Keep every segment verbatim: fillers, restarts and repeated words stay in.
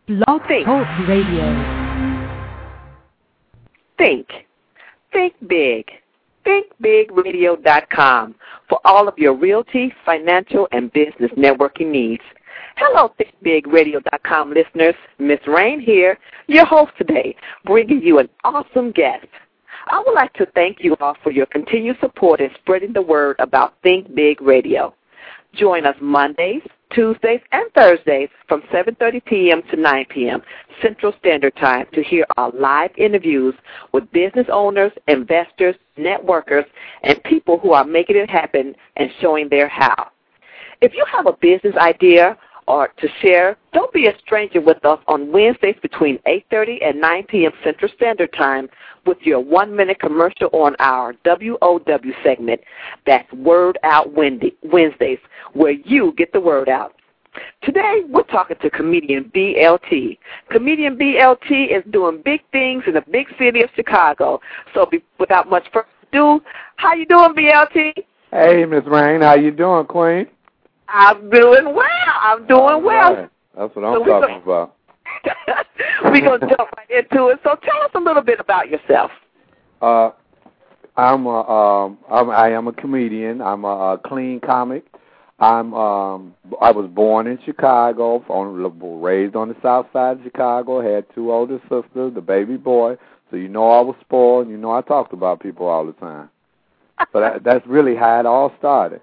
Blog Talk Radio. Think. Think big. think big radio dot com for all of your realty, financial, and business networking needs. Hello, think big radio dot com listeners. Miss Rain here, your host today, bringing you an awesome guest. I would like to thank you all for your continued support in spreading the word about Think Big Radio. Join us Mondays, Tuesdays, and Thursdays from seven thirty p.m. to nine p.m. Central Standard Time to hear our live interviews with business owners, investors, networkers, and people who are making it happen and showing their how. If you have a business idea or to share, don't be a stranger with us on Wednesdays between eight thirty and nine p.m. Central Standard Time with your one-minute commercial on our W O W segment. That's Word Out Wednesdays, where you get the word out. Today, we're talking to comedian B L T. Comedian B L T is doing big things in the big city of Chicago. So be, without much further ado, how you doing, B L T? Hey, Miss Rain, how you doing, Queen? I'm doing well. I'm doing well. Right. That's what I'm so talking gonna, about. We're going to jump right into it. So tell us a little bit about yourself. Uh, I'm a, um, I'm, I am a comedian. I'm a, a clean comic. I'm um, I was born in Chicago, on, raised on the south side of Chicago, had two older sisters, the baby boy. So you know I was spoiled. You know I talked about people all the time. So that, that's really how it all started.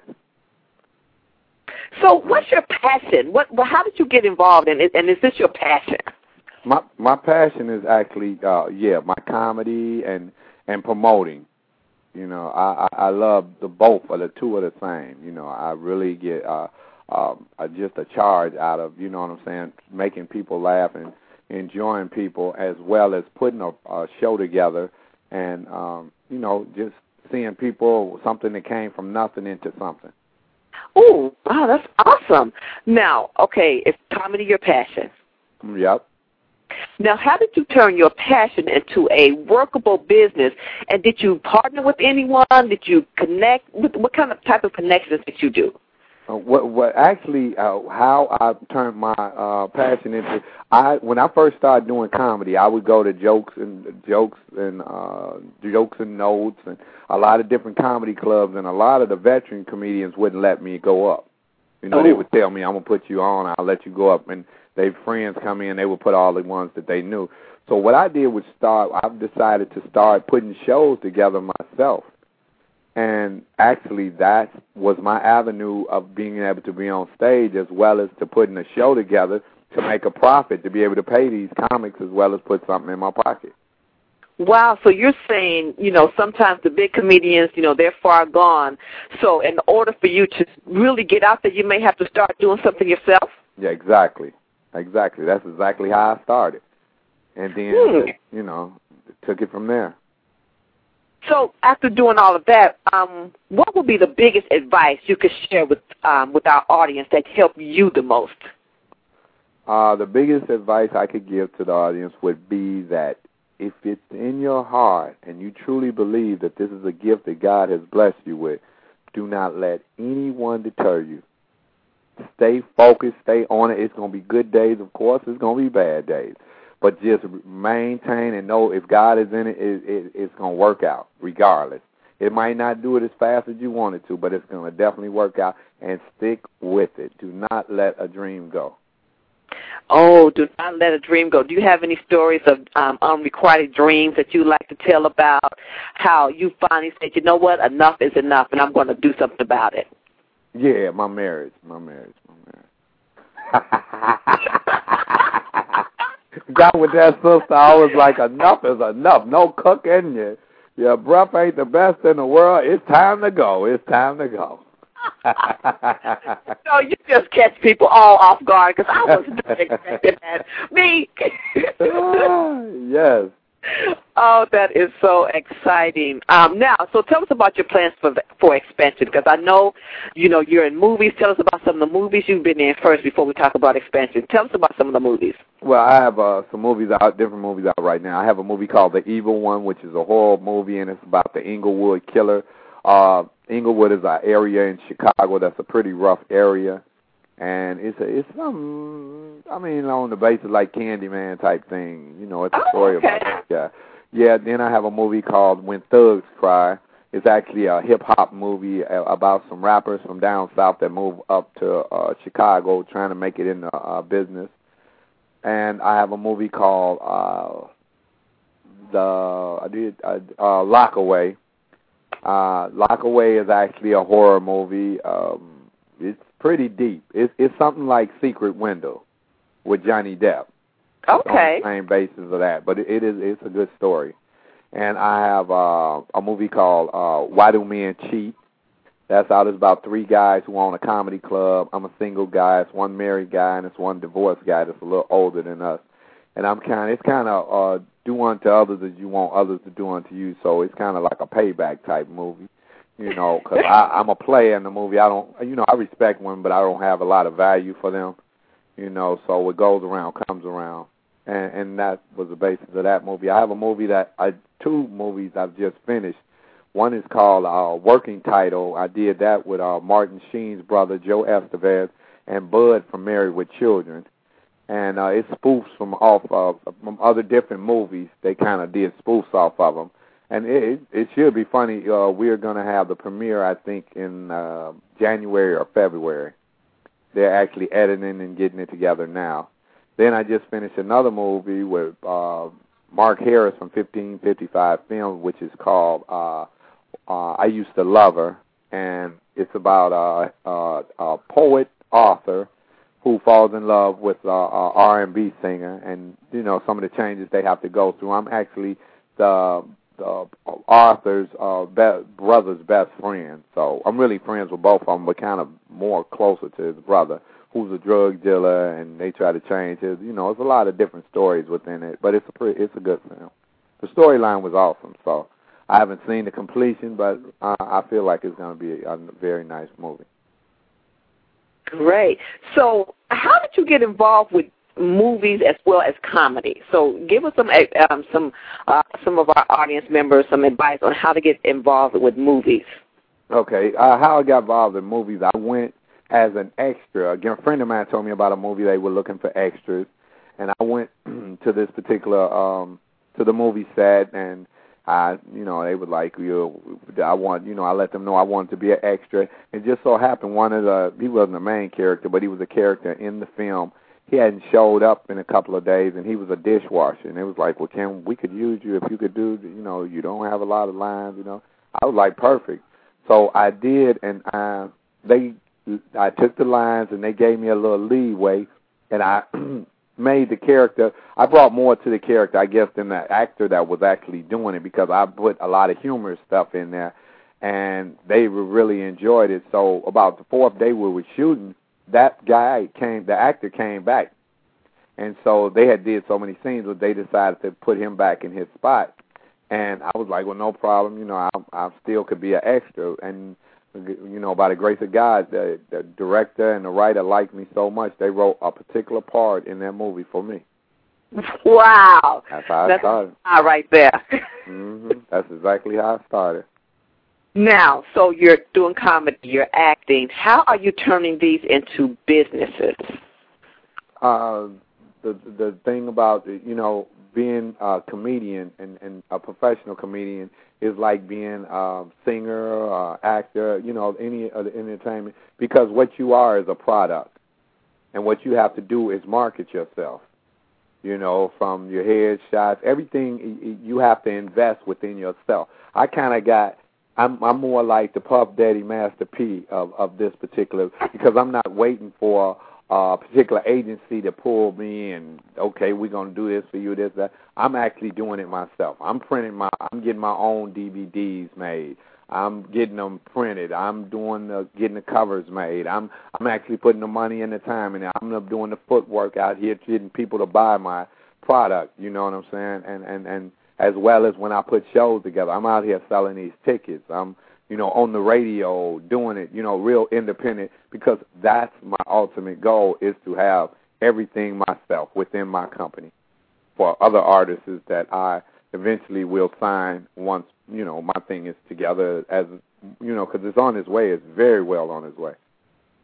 So what's your passion? What? Well, how did you get involved in it, and is this your passion? My my passion is actually, uh, yeah, my comedy and, and promoting. You know, I, I, I love the both, or the two are the same. You know, I really get uh, um, uh, just a charge out of, you know what I'm saying, making people laugh and enjoying people, as well as putting a, a show together and, um, you know, just seeing people, something that came from nothing into something. Oh, wow, that's awesome. Now, okay, is comedy your passion? Yep. Now, how did you turn your passion into a workable business? And did you partner with anyone? Did you connect? With, what kind of type of connections did you do? Uh, what, what actually, uh, how I turned my uh, passion into, I when I first started doing comedy, I would go to jokes and jokes and uh, jokes and notes and a lot of different comedy clubs, and a lot of the veteran comedians wouldn't let me go up. You know, oh. They would tell me, "I'm gonna put you on. I'll let you go up," and their friends come in, they would put all the ones that they knew. So what I did was start. I've decided to start putting shows together myself. And actually, that was my avenue of being able to be on stage, as well as to putting a show together to make a profit, to be able to pay these comics, as well as put something in my pocket. Wow, so you're saying, you know, sometimes the big comedians, you know, they're far gone. So in order for you to really get out there, you may have to start doing something yourself? Yeah, exactly. Exactly. That's exactly how I started. And then, hmm. you know, took it from there. So after doing all of that, um, what would be the biggest advice you could share with um, with our audience that helped you the most? Uh, the biggest advice I could give to the audience would be that if it's in your heart and you truly believe that this is a gift that God has blessed you with, do not let anyone deter you. Stay focused, stay on it. It's going to be good days, of course. It's going to be bad days. But just maintain and know if God is in it, it, it it's going to work out regardless. It might not do it as fast as you want it to, but it's going to definitely work out, and stick with it. Do not let a dream go. Oh, do not let a dream go. Do you have any stories of um, unrequited dreams that you like to tell about, how you finally said, you know what, enough is enough, and I'm going to do something about it? Yeah, my marriage, my marriage, my marriage. Got with that sister, I was like, enough is enough. No cooking. Your, your breath ain't the best in the world. It's time to go. It's time to go. So you just catch people all off guard, because I wasn't expecting that. Me. Yes. Oh, that is so exciting. Um, now, so tell us about your plans for for expansion, because I know, you know, you're in movies. Tell us about some of the movies you've been in first before we talk about expansion. Tell us about some of the movies. Well, I have uh, some movies out, different movies out right now. I have a movie called The Evil One, which is a horror movie, and it's about the Inglewood killer. Uh, Inglewood is an area in Chicago that's a pretty rough area. And it's a, it's some, I mean, on the basis like Candyman type thing. You know, it's a oh, story okay. about this guy. Yeah, then I have a movie called When Thugs Cry. It's actually a hip-hop movie about some rappers from down south that move up to uh, Chicago trying to make it in the uh, business. And I have a movie called uh, the I did uh, uh, Lockaway. Uh, Lockaway is actually a horror movie. Um, it's pretty deep. It's, it's something like Secret Window with Johnny Depp. Okay. On the same basis of that, but it, it is it's a good story. And I have uh, a movie called uh, Why Do Men Cheat? That's out. It's about three guys who own a comedy club. I'm a single guy. It's one married guy and it's one divorced guy that's a little older than us. And I'm kind of it's kind of uh, do unto others as you want others to do unto you. So it's kind of like a payback type movie. You know, because I'm a player in the movie. I don't, you know, I respect women, but I don't have a lot of value for them. You know, so what goes around comes around, and, and that was the basis of that movie. I have a movie that I two movies I've just finished. One is called uh, Working Title. I did that with uh, Martin Sheen's brother Joe Estevez and Bud from Married with Children, and uh, it spoofs from off of from other different movies. They kind of did spoofs off of them. And it it should be funny. Uh, we're going to have the premiere, I think, in uh, January or February. They're actually editing and getting it together now. Then I just finished another movie with uh, Mark Harris from fifteen fifty-five Films, which is called uh, uh, I Used to Love Her. And it's about uh, uh, a poet, author, who falls in love with uh, a R and B singer. And, you know, some of the changes they have to go through. I'm actually the... Uh, Arthur's uh, be- brother's best friend. So I'm really friends with both of them, but kind of more closer to his brother, who's a drug dealer, and they try to change his. You know, there's a lot of different stories within it, but it's a pretty, it's a good film. The storyline was awesome. So I haven't seen the completion, but uh, I feel like it's going to be a, a very nice movie. Great. So how did you get involved with movies as well as comedy? So give us some um, some uh, some of our audience members some advice on how to get involved with movies. Okay, uh, how I got involved in movies, I went as an extra. Again, a friend of mine told me about a movie they were looking for extras, and I went to this particular um, to the movie set, and I, you know, they would like you. I want, you know, I let them know I wanted to be an extra. It just so happened one of the he wasn't the main character, but he was a character in the film. He hadn't showed up in a couple of days, and he was a dishwasher. And it was like, well, Kim, we could use you if you could do, you know, you don't have a lot of lines, you know. I was like, perfect. So I did, and I, they, I took the lines, and they gave me a little leeway, and I made the character. I brought more to the character, I guess, than the actor that was actually doing it, because I put a lot of humorous stuff in there, and they really enjoyed it. So about the fourth day we were shooting, that guy came, the actor came back, and so they had did so many scenes that they decided to put him back in his spot, and I was like, well, no problem, you know, I, I still could be an extra, and, you know, by the grace of God, the, the director and the writer liked me so much, they wrote a particular part in that movie for me. Wow. That's how I That's started. That's right there. hmm That's exactly how I started. Now, so you're doing comedy, you're acting. How are you turning these into businesses? Uh, the the thing about, you know, being a comedian and, and a professional comedian is like being a singer, uh, actor, you know, any other entertainment, because what you are is a product, and what you have to do is market yourself. You know, from your headshots, everything you have to invest within yourself. I kind of got. I'm, I'm more like the Puff Daddy Master P of, of this particular, because I'm not waiting for a particular agency to pull me and, okay, we're going to do this for you, this, that. I'm actually doing it myself. I'm printing my, I'm getting my own D V Ds made. I'm getting them printed. I'm doing the, getting the covers made. I'm, I'm actually putting the money and the time in it. I'm doing the footwork out here, getting people to buy my product. You know what I'm saying? And, and, and, as well as when I put shows together. I'm out here selling these tickets. I'm, you know, on the radio doing it, you know, real independent, because that's my ultimate goal, is to have everything myself within my company for other artists that I eventually will sign once, you know, my thing is together, as, you know, because it's on its way. It's very well on its way.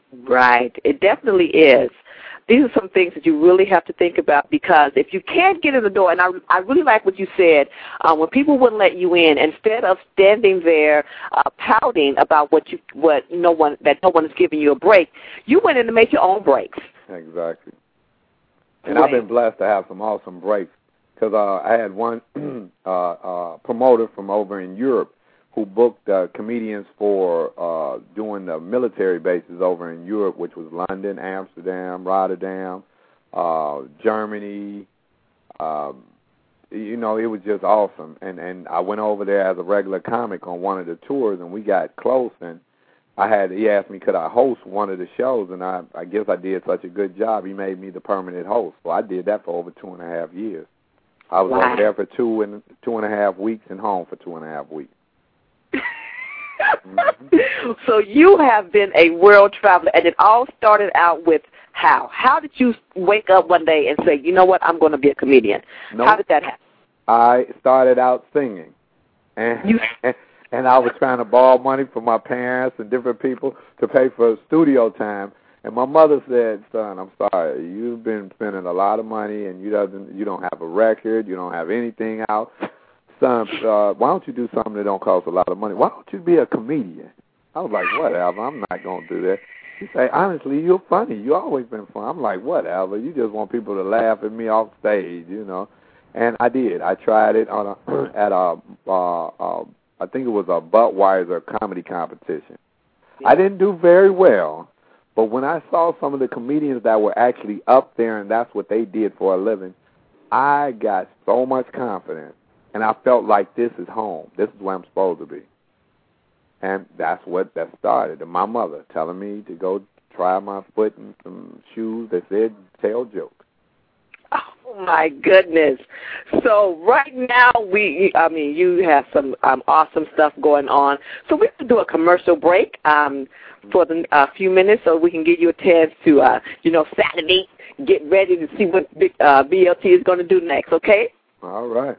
Right. It definitely is. These are some things that you really have to think about, because if you can't get in the door, and I, I really like what you said, uh, when people wouldn't let you in, instead of standing there uh, pouting about what you what no one that no one is giving you a break, you went in to make your own breaks. Exactly. And right. I've been blessed to have some awesome breaks, because uh, I had one uh, uh, promoter from over in Europe who booked uh, comedians for uh, doing the military bases over in Europe, which was London, Amsterdam, Rotterdam, uh, Germany. Um, you know, it was just awesome. And, and I went over there as a regular comic on one of the tours, and we got close. And I had he asked me could I host one of the shows, and I, I guess I did such a good job. He made me the permanent host. So I did that for over two and a half years. I was wow. over there for two and two and a half weeks and home for two and a half weeks. mm-hmm. So you have been a world traveler, and it all started out with how? How did you wake up one day and say, you know what, I'm going to be a comedian? Nope. How did that happen? I started out singing, and, you... and I was trying to borrow money from my parents and different people to pay for studio time. And my mother said, son, I'm sorry, you've been spending a lot of money, and you doesn't, you don't have a record, you don't have anything out. Son, uh, why don't you do something that don't cost a lot of money? Why don't you be a comedian? I was like, whatever, I'm not going to do that. She said, honestly, you're funny. You always been funny. I'm like, whatever. You just want people to laugh at me off stage, you know. And I did. I tried it on a, at a, uh, uh, I think it was a Budweiser comedy competition. Yeah. I didn't do very well, but when I saw some of the comedians that were actually up there and that's what they did for a living, I got so much confidence. And I felt like this is home. This is where I'm supposed to be. And that's what that started. And my mother telling me to go try my foot in some shoes that said tell jokes. Oh, my goodness. So right now, we, I mean, you have some um, awesome stuff going on. So we have to do a commercial break um, for a uh, few minutes so we can give you a chance to, uh, you know, Saturday, get ready to see what uh, B L T is going to do next, okay? All right.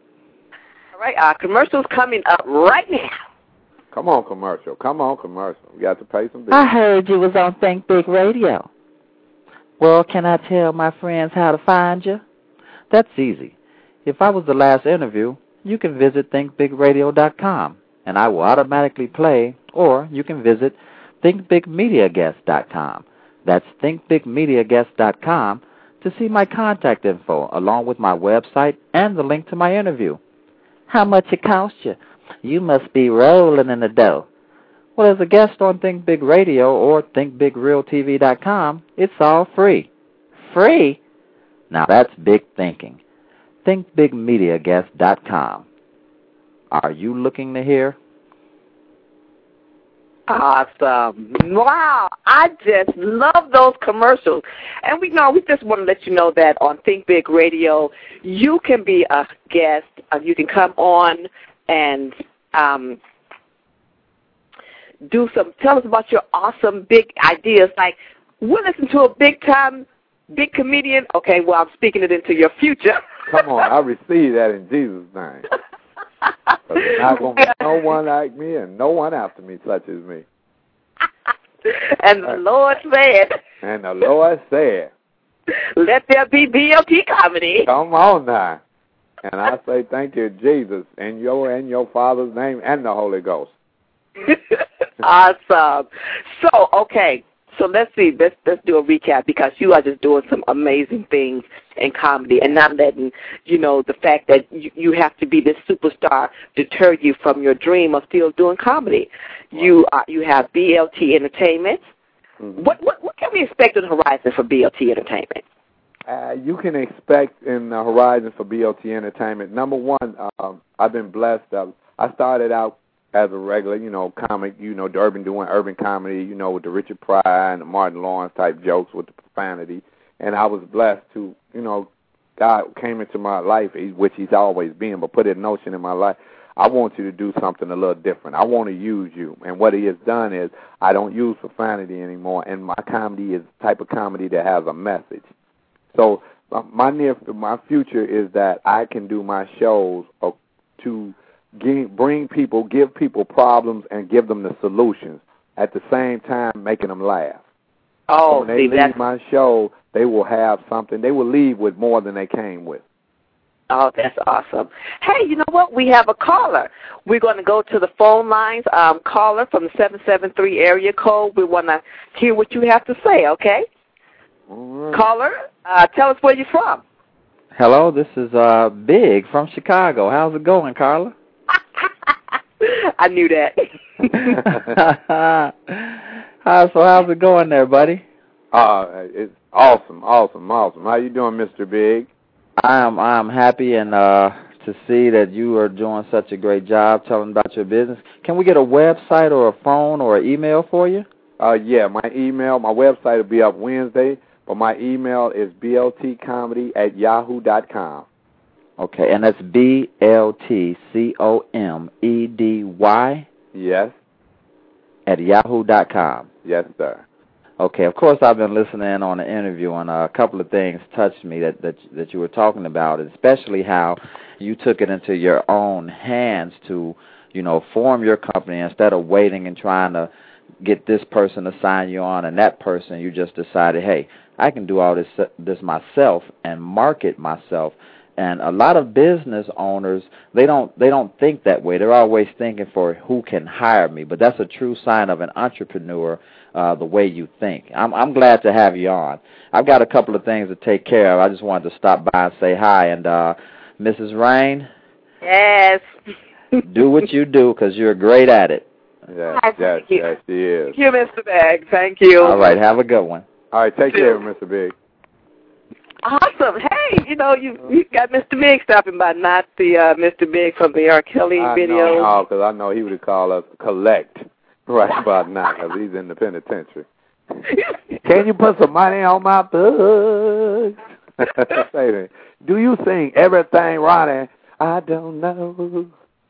All right, our commercial's coming up right now. Come on, commercial. Come on, commercial. We got to pay some bills. I heard you was on Think Big Radio. Well, can I tell my friends how to find you? That's easy. If I was the last interview, you can visit think big radio dot com, and I will automatically play, or you can visit think big media guest dot com. That's think big media guest dot com to see my contact info, along with my website and the link to my interview. How much it cost you? You must be rolling in the dough. Well, as a guest on Think Big Radio or think big real t v dot com, it's all free. Free? Now that's big thinking. think big media guest dot com. Are you looking to hear? Awesome. Wow. I just love those commercials. And we know, we just want to let you know that on Think Big Radio, you can be a guest. Uh, you can come on and um, do some, tell us about your awesome big ideas. Like, we'll listen to a big-time, big comedian. Okay, well, I'm speaking it into your future. Come on, I receive that in Jesus' name. But there's not going to be no one like me and no one after me such as me. And the Lord said. And the Lord said. Let there be B L T comedy. Come on now. And I say thank you, Jesus, in your and your Father's name and the Holy Ghost. Awesome. So, okay. So let's see. Let's let's do a recap, because you are just doing some amazing things in comedy, and not letting, you know, the fact that you, you have to be this superstar deter you from your dream of still doing comedy. Wow. You are, you have B L T Entertainment. Mm-hmm. What what what can we expect on the horizon for B L T Entertainment? Uh, you can expect in the horizon for B L T Entertainment. Number one, uh, I've been blessed. Uh, I started out as a regular, you know, comic, you know, urban doing urban comedy, you know, with the Richard Pryor and the Martin Lawrence type jokes with the profanity. And I was blessed to, you know, God came into my life, which he's always been, but put a notion in my life, I want you to do something a little different. I want to use you. And what he has done is I don't use profanity anymore, and my comedy is the type of comedy that has a message. So my near, my future is that I can do my shows to bring people, give people problems, and give them the solutions, at the same time making them laugh. Oh, so when they see, leave that's... my show, they will have something. They will leave with more than they came with. Oh, that's awesome. Hey, you know what? We have a caller. We're going to go to the phone lines. Um, caller from the seven seven three area code. We want to hear what you have to say, okay? All right. Caller, uh, tell us where you're from. Hello, this is uh, Big from Chicago. How's it going, Carla? I knew that. Hi, so how's it going there, buddy? Uh, it's awesome, awesome, awesome. How you doing, Mister Big? I'm I'm happy and uh, to see that you are doing such a great job telling about your business. Can we get a website or a phone or an email for you? Uh, yeah, my email, my website will be up Wednesday, but my email is b l t comedy at yahoo dot com. Okay, and that's B L T C O M E D Y? Yes. At yahoo dot com. Yes, sir. Okay, of course I've been listening on the interview, and a couple of things touched me that, that, that you were talking about, especially how you took it into your own hands to, you know, form your company instead of waiting and trying to get this person to sign you on and that person. You just decided, hey, I can do all this this myself and market myself. And a lot of business owners, they don't they don't think that way. They're always thinking for who can hire me. But that's a true sign of an entrepreneur, uh, the way you think. I'm I'm glad to have you on. I've got a couple of things to take care of. I just wanted to stop by and say hi. And uh, Missus Rain, yes. do what you do because you're great at it. Yes, yes, yes, she is. Thank you, Mister Big. Thank you. All right, have a good one. All right, take care, Mister Big. Awesome. Hey, you know, you you got Mister Big stopping by, not the uh, Mister Big from the R. Kelly I video. know, because I know he would call us collect right about now because he's in the penitentiary. Can you put some money on my books? Say that. Do you sing everything, Ronnie? I don't know.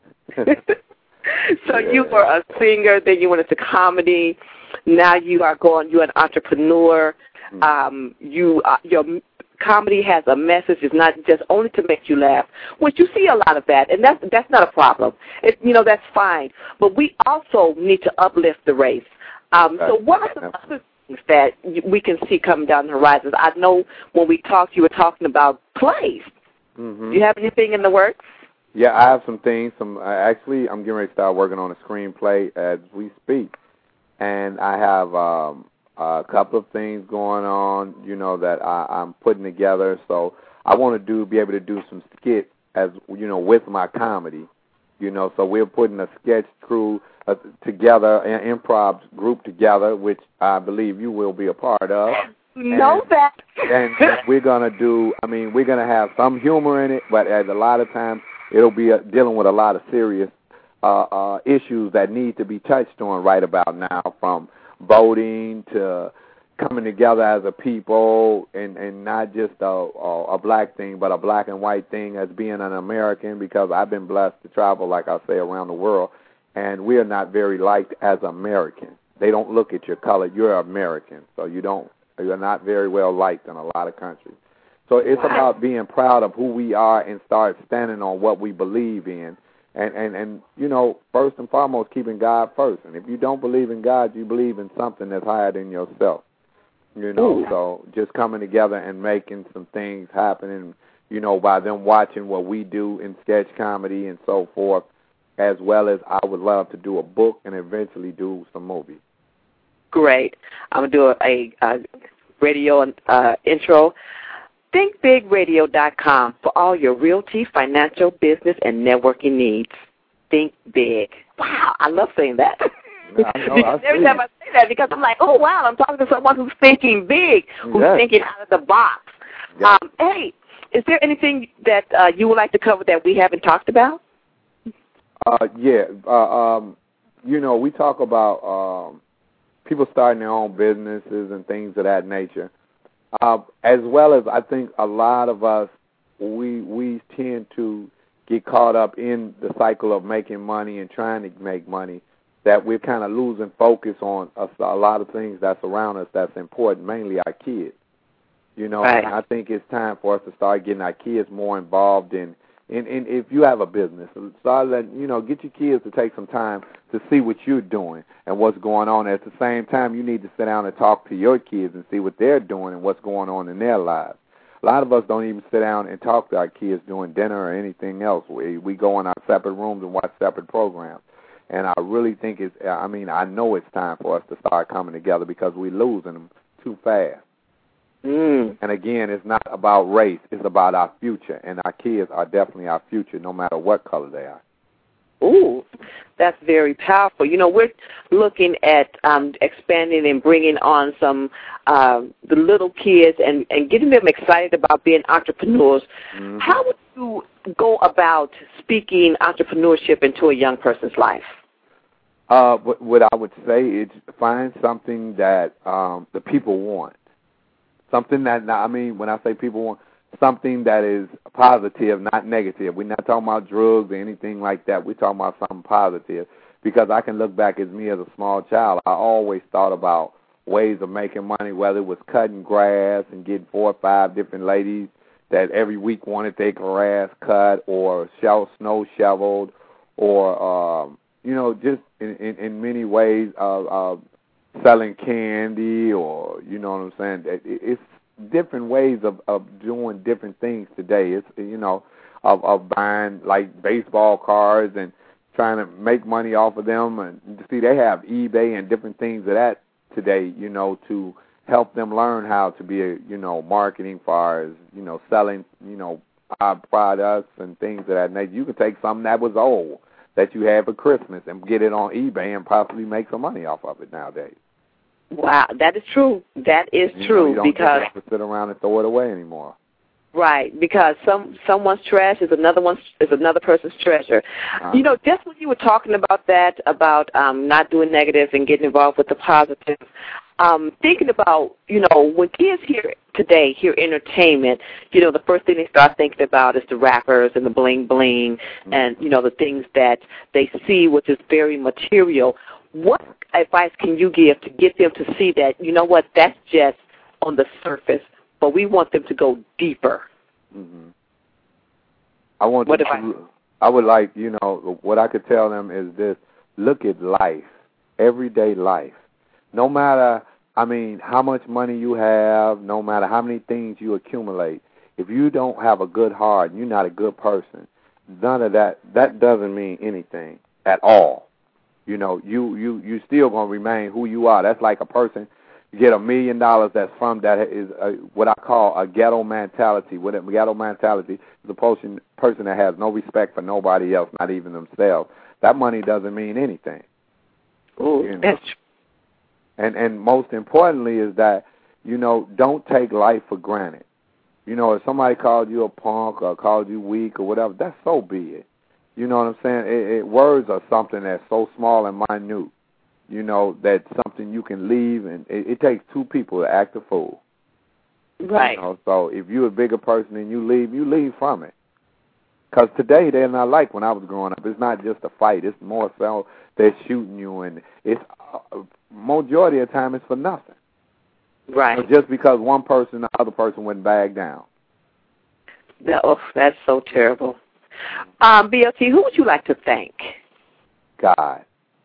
So yeah. You were a singer, then you went into comedy. Now you are going. You're an entrepreneur. Mm-hmm. Um, you uh, your comedy has a message. It's not just only to make you laugh, which you see a lot of that, and that's that's not a problem. It, you know, that's fine. But we also need to uplift the race. Um, so what are some other things that we can see coming down the horizons? I know when we talked, you were talking about plays. Mm-hmm. Do you have anything in the works? Yeah, I have some things. Some uh, actually, I'm getting ready to start working on a screenplay as we speak, and I have um, a couple of things going on, you know, that I, I'm putting together. So I want to do, be able to do some skits as you know, with my comedy, you know. So we're putting a sketch crew uh, together, an improv group together, which I believe you will be a part of. Know and, that. and we're gonna do. I mean, we're gonna have some humor in it, but at a lot of times it'll be uh, dealing with a lot of serious uh, uh, issues that need to be touched on right about now, from voting to coming together as a people, and, and not just a, a, a black thing, but a black and white thing as being an American, because I've been blessed to travel, like I say, around the world, and we are not very liked as Americans. They don't look at your color. You're American, so you don't. You're not very well liked in a lot of countries. So it's wow. about being proud of who we are and start standing on what we believe in. And, and, and, you know, first and foremost, keeping God first. And if you don't believe in God, you believe in something that's higher than yourself. You know, Ooh. So just coming together and making some things happen, and, you know, by them watching what we do in sketch comedy and so forth, as well as I would love to do a book and eventually do some movies. Great. I'm going to do a, a radio uh, intro. think big radio dot com for all your realty, financial, business, and networking needs. Think big. Wow, I love saying that. Yeah, I know, I every time I say that, because I'm like, oh, wow, I'm talking to someone who's thinking big, who's yes. thinking out of the box. Yes. Um, hey, is there anything that uh, you would like to cover that we haven't talked about? Uh, yeah. Uh, um, you know, we talk about um, people starting their own businesses and things of that nature. Uh, as well as I think a lot of us, we we tend to get caught up in the cycle of making money and trying to make money, that we're kind of losing focus on a, a lot of things that's around us that's important, mainly our kids. You know, right. and I think it's time for us to start getting our kids more involved in And, and if you have a business, start letting, you know, get your kids to take some time to see what you're doing and what's going on. At the same time, you need to sit down and talk to your kids and see what they're doing and what's going on in their lives. A lot of us don't even sit down and talk to our kids during dinner or anything else. We, we go in our separate rooms and watch separate programs. And I really think it's, I mean, I know it's time for us to start coming together because we're losing them too fast. Mm. And again, it's not about race. It's about our future. And our kids are definitely our future no matter what color they are. Ooh, that's very powerful. You know, we're looking at um, expanding and bringing on some uh, the little kids and, and getting them excited about being entrepreneurs. Mm-hmm. How would you go about speaking entrepreneurship into a young person's life? Uh, what, what I would say is find something that um, the people want. Something that, I mean, when I say people want, something that is positive, not negative. We're not talking about drugs or anything like that. We're talking about something positive. Because I can look back as me as a small child, I always thought about ways of making money, whether it was cutting grass and getting four or five different ladies that every week wanted their grass cut or shovel, snow shoveled or, um, you know, just in, in, in many ways uh, uh, selling candy or, you know what I'm saying, it, it's different ways of, of doing different things today. It's, you know, of, of buying, like, baseball cards and trying to make money off of them. And see, they have eBay and different things of that today, you know, to help them learn how to be, a, you know, marketing far as, you know, selling, you know, our products and things of that nature. You can take something that was old that you had for Christmas and get it on eBay and possibly make some money off of it nowadays. Wow, that is true. That is you true know, you don't because just have to sit around and throw it away anymore. Right, because some someone's trash is another one's is another person's treasure. Uh-huh. You know, just when you were talking about that, about um, not doing negative and getting involved with the positive, um, thinking about, you know, when kids hear today hear entertainment, you know, the first thing they start thinking about is the rappers and the bling bling, mm-hmm. and you know the things that they see, which is very material. What advice can you give to get them to see that, you know what, that's just on the surface, but we want them to go deeper? Mm-hmm. I want what them to, I would like, you know, what I could tell them is this: look at life, everyday life. No matter, I mean, how much money you have, no matter how many things you accumulate, if you don't have a good heart, you're not a good person. None of that, that doesn't mean anything at all. You know, you, you, you still going to remain who you are. That's like a person, you get a million dollars that's from that is a, what I call a ghetto mentality. What a ghetto mentality is a person, person that has no respect for nobody else, not even themselves. That money doesn't mean anything. Ooh, you know? that's And, and most importantly is that, you know, don't take life for granted. You know, if somebody called you a punk or called you weak or whatever, that's so be it. You know what I'm saying? It, it, words are something that's so small and minute, you know, that's something you can leave, and it, it takes two people to act a fool. Right. You know, so if you're a bigger person and you leave, you leave from it. Because today they're not like when I was growing up. It's not just a fight. It's more so they're shooting you, and it's uh, majority of the time it's for nothing. Right. So just because one person, the other person wouldn't bag down. No, oh, that's so terrible. Um, B L T, who would you like to thank? God.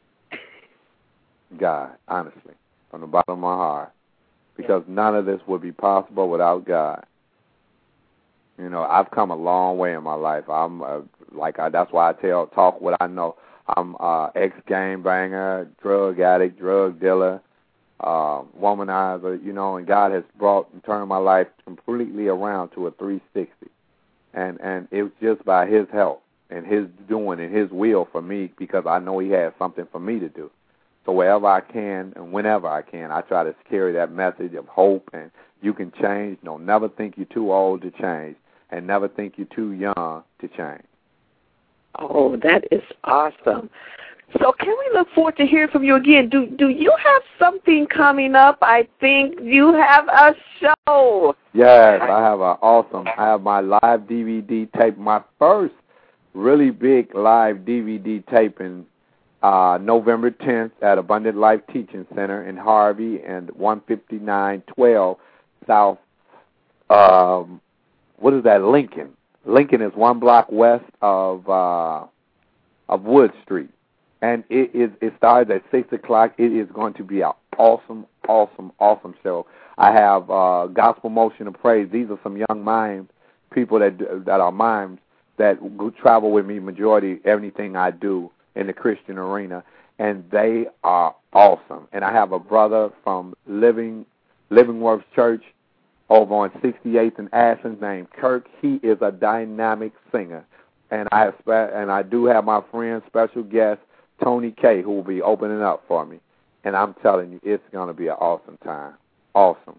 God, honestly, from the bottom of my heart. Because none of this would be possible without God. You know, I've come a long way in my life. I'm uh, like I, that's why I tell talk what I know. I'm uh, ex-gang banger, drug addict, drug dealer, uh, womanizer. You know, and God has brought and turned my life completely around to a three sixty. And and it was just by His help and His doing and His will for me, because I know He has something for me to do. So wherever I can and whenever I can, I try to carry that message of hope and you can change. No, never think you're too old to change, and never think you're too young to change. Oh, that is awesome. So can we look forward to hearing from you again? Do do you have something coming up? I think you have a show. Yes, I have an awesome, I have my live D V D tape, my first really big live D V D taping, uh, November tenth at Abundant Life Teaching Center in Harvey and one fifty-nine twelve South, um, what is that, Lincoln, Lincoln is one block west of uh, of Wood Street, and it is it starts at six o'clock. It is going to be an awesome, awesome, awesome show. I have uh, Gospel Motion of Praise. These are some young mimes, people that that are mimes that go travel with me majority everything I do in the Christian arena, and they are awesome. And I have a brother from Living Livingworth Church over on sixty-eighth and Athens named Kirk. He is a dynamic singer. And I expect, and I do have my friend, special guest, Tony K, who will be opening up for me. And I'm telling you, it's going to be an awesome time. Awesome.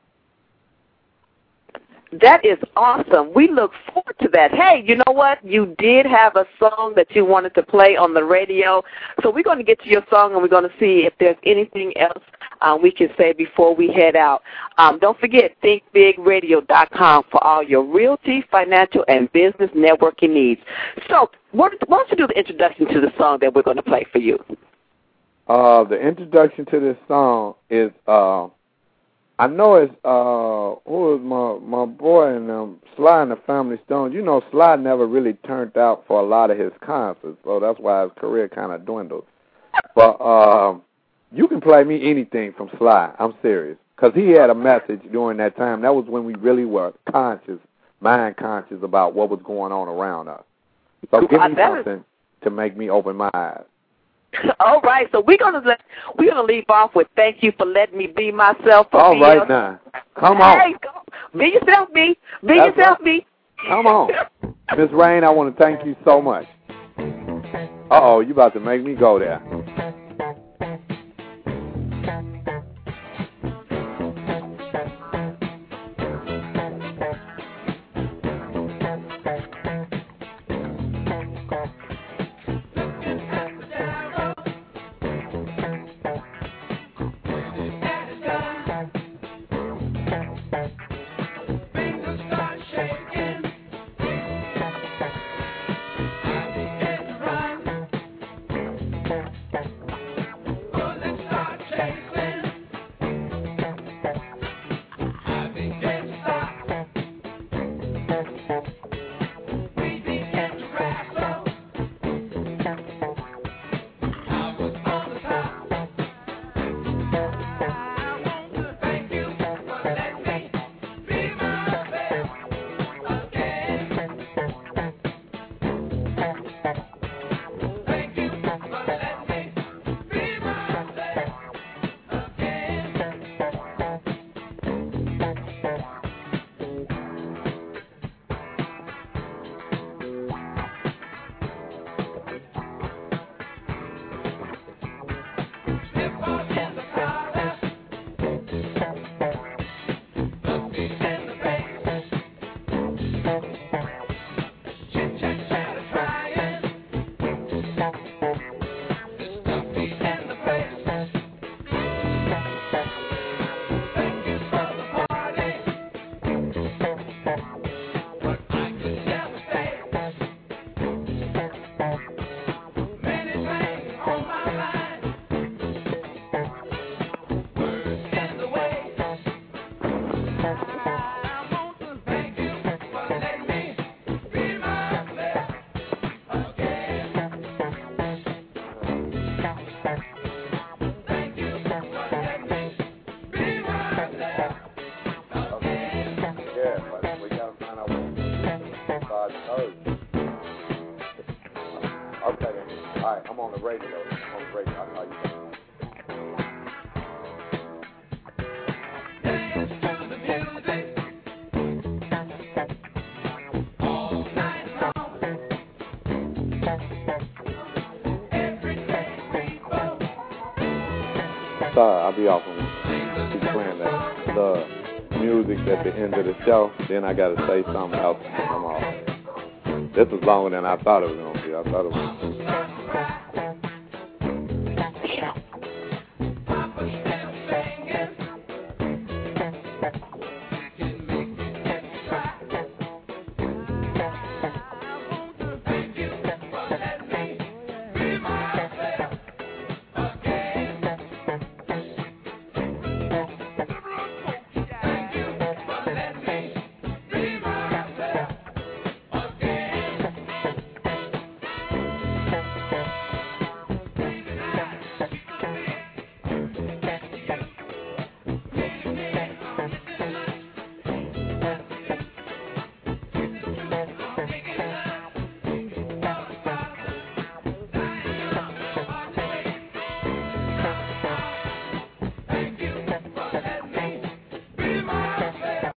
That is awesome. We look forward to that. Hey, you know what? You did have a song that you wanted to play on the radio. So we're going to get to your song, and we're going to see if there's anything else uh, we can say before we head out. Um, don't forget, think big radio dot com for all your realty, financial, and business networking needs. So why don't you do the introduction to the song that we're going to play for you? Uh, the introduction to this song is... Uh, I know it's, uh, who is my, my boy and um, Sly and the Family Stones. You know, Sly never really turned out for a lot of his concerts, so that's why his career kind of dwindled. But uh, you can play me anything from Sly. I'm serious. Because he had a message during that time. That was when we really were conscious, mind conscious about what was going on around us. So give me something to make me open my eyes. All right, so we're gonna let, we're gonna leave off with "Thank you for letting me be myself." All right your, now, come on. Hey, go, be yourself, be be That's yourself, right. be. Come on, Miss Rain. I want to thank you so much. Uh oh, you about to make me go there. I'll be off and keep playing that the music at the end of the show. Then I got to say something else. I'm off. This was longer than I thought it was going to be. I thought it was